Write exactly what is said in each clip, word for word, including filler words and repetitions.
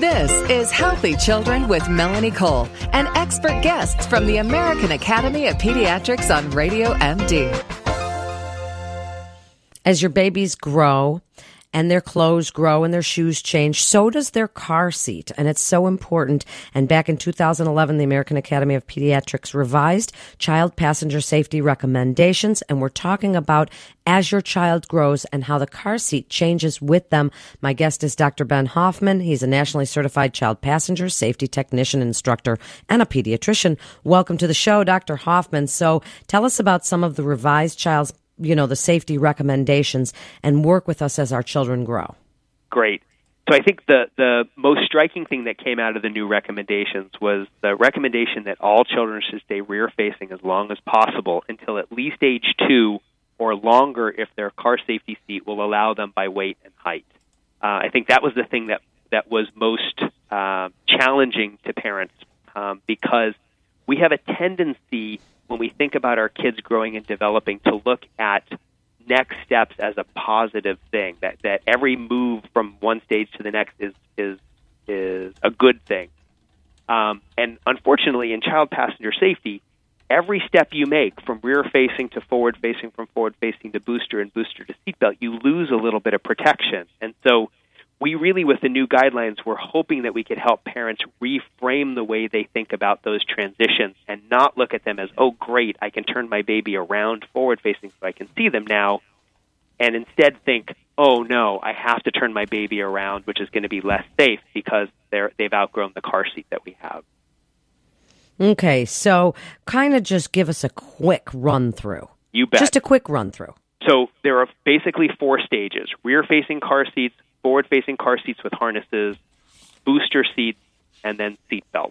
This is Healthy Children with Melanie Cole and expert guests from the American Academy of Pediatrics on Radio M D. As your babies grow and their clothes grow and their shoes change, so does their car seat. And it's so important. And back in two thousand eleven, the American Academy of Pediatrics revised child passenger safety recommendations. And we're talking about as your child grows and how the car seat changes with them. My guest is Doctor Ben Hoffman. He's a nationally certified child passenger safety technician, instructor, and a pediatrician. Welcome to the show, Doctor Hoffman. So tell us about some of the revised child's you know, the safety recommendations and work with us as our children grow. Great. So I think the, the most striking thing that came out of the new recommendations was the recommendation that all children should stay rear-facing as long as possible until at least age two or longer if their car safety seat will allow them by weight and height. Uh, I think that was the thing that, that was most uh, challenging to parents um, because we have a tendency when we think about our kids growing and developing to look at next steps as a positive thing, that, that every move from one stage to the next is is is a good thing. Um, and unfortunately, in child passenger safety, every step you make from rear-facing to forward-facing, from forward-facing to booster and booster to seatbelt, you lose a little bit of protection. And so we really, with the new guidelines, we're hoping that we could help parents reframe the way they think about those transitions and not look at them as, oh, great, I can turn my baby around forward-facing so I can see them now, and instead think, oh, no, I have to turn my baby around, which is going to be less safe because they're, they've outgrown the car seat that we have. Okay, so kind of just give us a quick run-through. You bet. Just a quick run-through. So there are basically four stages: rear-facing car seats, forward-facing car seats with harnesses, booster seats, and then seat belts.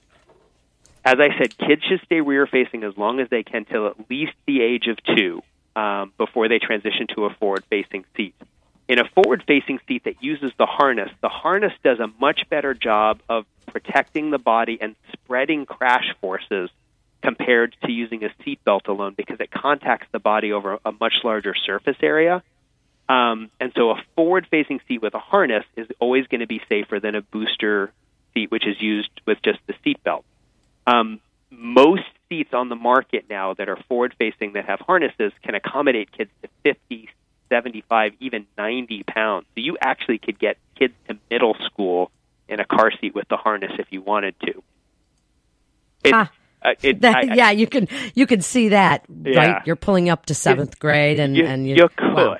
As I said, kids should stay rear-facing as long as they can till at least the age of two um, before they transition to a forward-facing seat. In a forward-facing seat that uses the harness, the harness does a much better job of protecting the body and spreading crash forces compared to using a seat belt alone because it contacts the body over a much larger surface area. Um, and so a forward-facing seat with a harness is always going to be safer than a booster seat, which is used with just the seat belt. Um, most seats on the market now that are forward-facing that have harnesses can accommodate kids to fifty, seventy-five, even ninety pounds. So you actually could get kids to middle school in a car seat with the harness if you wanted to. It's, huh. uh, it, that, I, yeah, you can you can see that, yeah. right? You're pulling up to seventh grade, and you, and you, you could. Wow.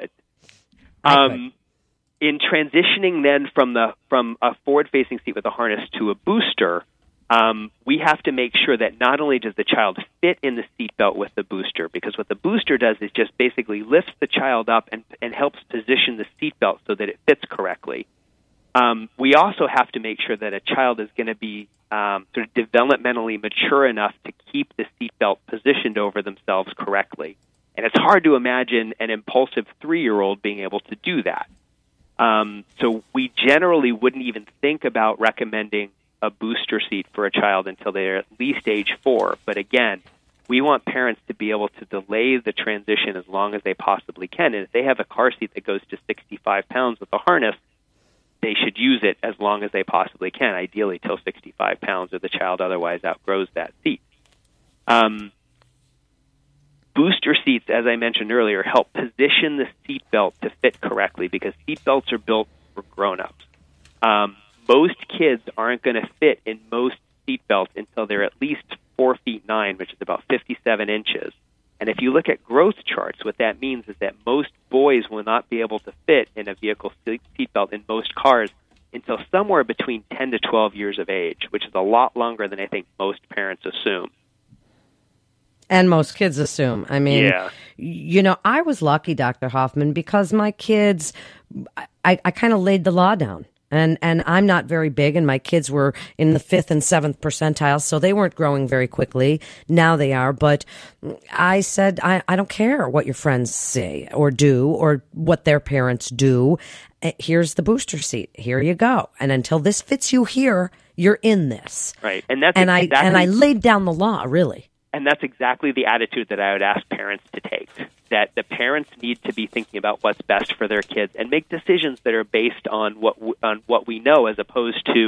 Um, in transitioning then from the from a forward-facing seat with a harness to a booster, um, we have to make sure that not only does the child fit in the seatbelt with the booster, because what the booster does is just basically lifts the child up and, and helps position the seatbelt so that it fits correctly. Um, we also have to make sure that a child is going to be um, sort of developmentally mature enough to keep the seatbelt positioned over themselves correctly. And it's hard to imagine an impulsive three-year-old being able to do that. Um, so we generally wouldn't even think about recommending a booster seat for a child until they're at least age four. But again, we want parents to be able to delay the transition as long as they possibly can. And if they have a car seat that goes to sixty-five pounds with a harness, they should use it as long as they possibly can, ideally till sixty-five pounds, or the child otherwise outgrows that seat. Um, Booster seats, as I mentioned earlier, help position the seatbelt to fit correctly because seatbelts are built for grown-ups. Um, most kids aren't going to fit in most seatbelts until they're at least four feet nine, which is about fifty-seven inches. And if you look at growth charts, what that means is that most boys will not be able to fit in a vehicle seatbelt in most cars until somewhere between ten to twelve years of age, which is a lot longer than I think most parents assume. And most kids assume. I mean, yeah. you know, I was lucky, Doctor Hoffman, because my kids, I, I kind of laid the law down. And and I'm not very big, and my kids were in the fifth and seventh percentile, so they weren't growing very quickly. Now they are. But I said, I, I don't care what your friends say or do or what their parents do. Here's the booster seat. Here you go. And until this fits you here, you're in this. Right. And that's and exactly- I and I laid down the law, really. And that's exactly the attitude that I would ask parents to take, that the parents need to be thinking about what's best for their kids and make decisions that are based on what w- on what we know, as opposed to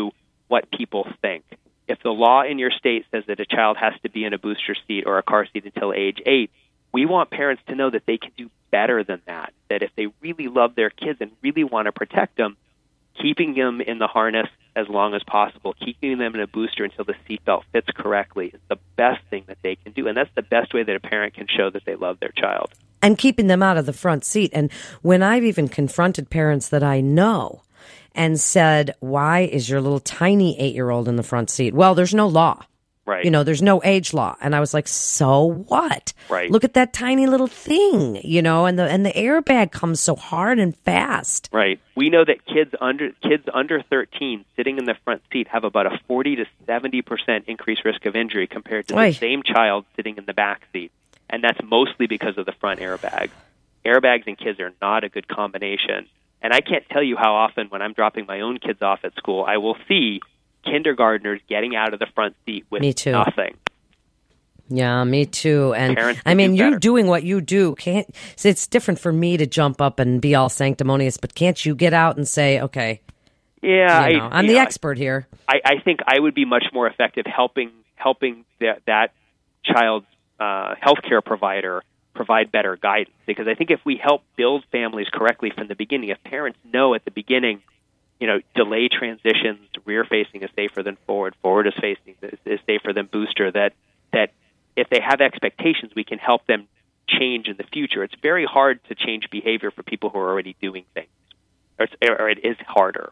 what people think. If the law in your state says that a child has to be in a booster seat or a car seat until age eight, we want parents to know that they can do better than that, that if they really love their kids and really want to protect them, keeping them in the harness as long as possible, keeping them in a booster until the seatbelt fits correctly is the best thing that they can do. And that's the best way that a parent can show that they love their child. And keeping them out of the front seat. And when I've even confronted parents that I know and said, why is your little tiny eight-year-old in the front seat? Well, there's no law. Right. You know, there's no age law. And I was like, so what? Right. Look at that tiny little thing, you know, and the and the airbag comes so hard and fast. Right. We know that kids under kids under thirteen sitting in the front seat have about a forty to seventy percent increased risk of injury compared to Oy. the same child sitting in the back seat. And that's mostly because of the front airbag. Airbags and kids are not a good combination. And I can't tell you how often when I'm dropping my own kids off at school, I will see kindergartners getting out of the front seat with Me too. nothing. Yeah, me too. And Parents I mean, do you're better. doing what you do. Can't it's different for me to jump up and be all sanctimonious, but can't you get out and say, okay, Yeah, you know, I, I'm you the know, expert here. I, I think I would be much more effective helping helping that that child's uh, healthcare provider provide better guidance. Because I think if we help build families correctly from the beginning, if parents know at the beginning, you know, delay transitions, rear facing is safer than forward, forward is facing is, is safer than booster, that that if they have expectations, we can help them change in the future. It's very hard to change behavior for people who are already doing things, or, it's, or it is harder.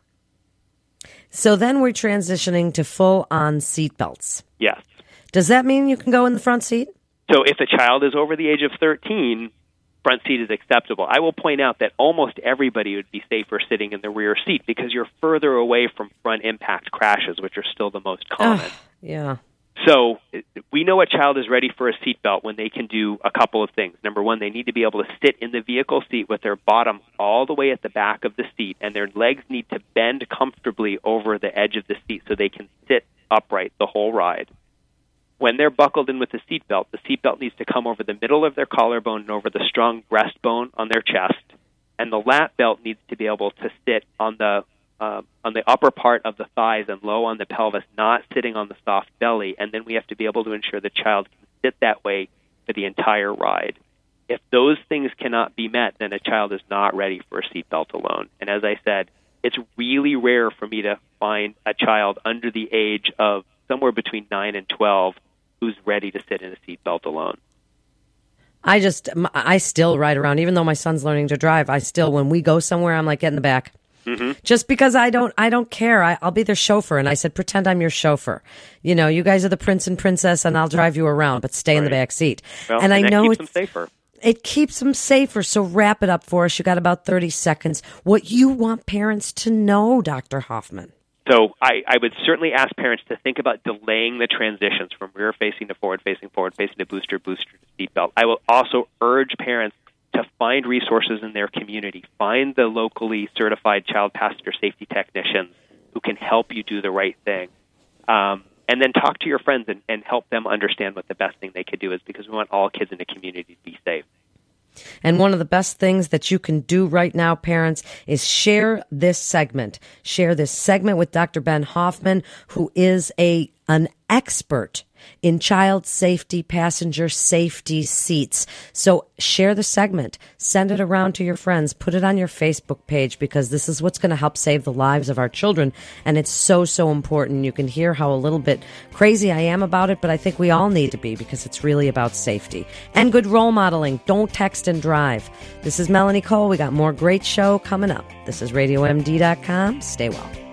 So then we're transitioning to full-on seatbelts. Yes. Does that mean you can go in the front seat? So if a child is over the age of thirteen, front seat is acceptable. I will point out that almost everybody would be safer sitting in the rear seat because you're further away from front impact crashes, which are still the most common. Ugh, yeah. So we know a child is ready for a seatbelt when they can do a couple of things. Number one, they need to be able to sit in the vehicle seat with their bottom all the way at the back of the seat, and their legs need to bend comfortably over the edge of the seat so they can sit upright the whole ride. When they're buckled in with the seatbelt, the seatbelt needs to come over the middle of their collarbone and over the strong breastbone on their chest, and the lap belt needs to be able to sit on the uh, on the upper part of the thighs and low on the pelvis, not sitting on the soft belly. And then we have to be able to ensure the child can sit that way for the entire ride. If those things cannot be met, then a child is not ready for a seatbelt alone. And as I said, it's really rare for me to find a child under the age of somewhere between nine and twelve who's ready to sit in a seatbelt alone. I just, I still ride around, even though my son's learning to drive. I still, when we go somewhere, I'm like, get in the back. Mm-hmm. Just because I don't, I don't care. I, I'll be their chauffeur. And I said, pretend I'm your chauffeur. You know, you guys are the prince and princess, and I'll drive you around, but stay right in the back seat. Well, and, and I that know keeps it's them safer. It keeps them safer. So wrap it up for us. You got about thirty seconds. What you want parents to know, Doctor Hoffman. So I, I would certainly ask parents to think about delaying the transitions from rear-facing to forward-facing, forward-facing to booster, booster to seatbelt. I will also urge parents to find resources in their community. Find the locally certified child passenger safety technicians who can help you do the right thing. Um, and then talk to your friends and, and help them understand what the best thing they could do is, because we want all kids in the community to be safe. And one of the best things that you can do right now, parents, is share this segment. Share this segment with Doctor Ben Hoffman, who is a an expert in child safety, passenger safety seats. So share the segment. Send it around to your friends. Put it on your Facebook page, because this is what's going to help save the lives of our children. And it's so, so important. You can hear how a little bit crazy I am about it, but I think we all need to be, because it's really about safety. And good role modeling. Don't text and drive. This is Melanie Cole. We got more great show coming up. This is radio m d dot com. Stay well.